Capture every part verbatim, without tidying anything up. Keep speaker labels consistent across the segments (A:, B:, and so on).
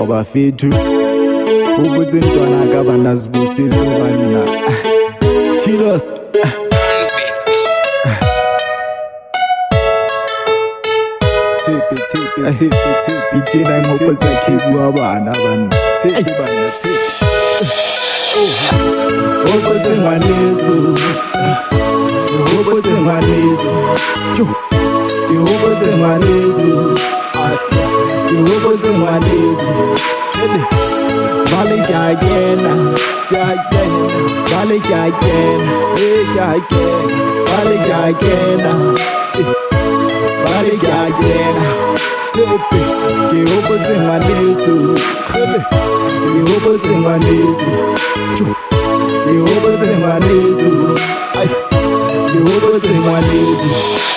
A: bafethu ukuthi intwana akabanazibusisa bana T-Lost Tipi tipi tipi tipi tina ngophatsa khibu abana bana tipi bana tipi Ophatse ngwaneso Ophatse ngwaneso yo Ophatse ngwaneso asha Ophatse ngwaneso hele Vale gagena gagena Vale gagena eh gagena Vale gagena Vale gagena Tipi Ophatse ngwaneso hele Ophatse ngwaneso yo Ophatse ngwaneso ay Ophatse ngwaneso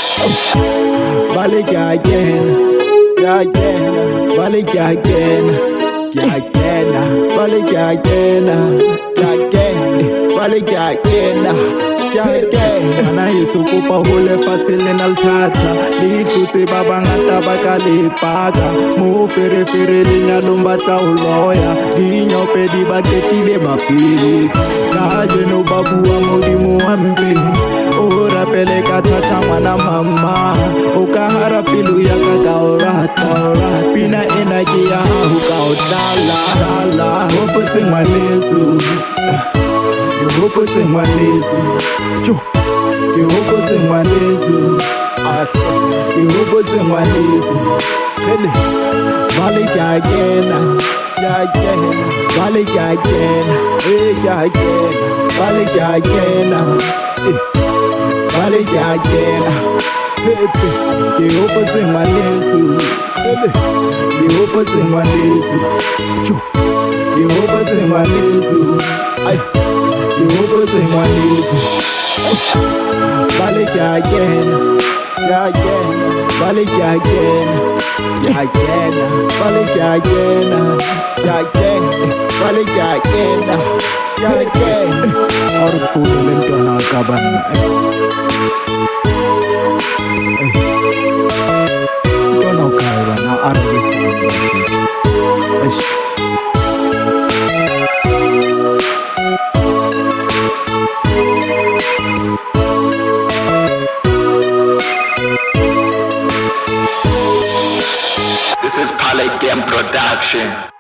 A: Vale gagena gagena Vale gagena gagena Vale gagena gagena Vale gagena gagena Ana Yesu kopa hole fatile nalthatha lihlutse babangata bakalipaka mo fere fere lenyalo mbatla uloya dinyope di baketile mafili kaje no babu wa modimo wambe o rapele ka thatha ngwana mama o ka hara pilu ya ka ka orata pina ena ke ya ho ka odala dala Ophatse ngwaneso Ophatse ngwaneso jo Ophatse ngwaneso asha Ophatse ngwaneso hele Vale gagena gagena Vale gagena eh gagena Vale gagena eh Vale gagena tipi Ophatse ngwaneso hele Ophatse ngwaneso jo Ophatse ngwaneso ay Ophatse ngwaneso Vale gagena gagena Vale gagena gagena Vale gagena gagena Vale gagena gagena Arukufuna lentwana akabana Ntwana ukayibana arukufuna eish
B: This is Pale Game Production.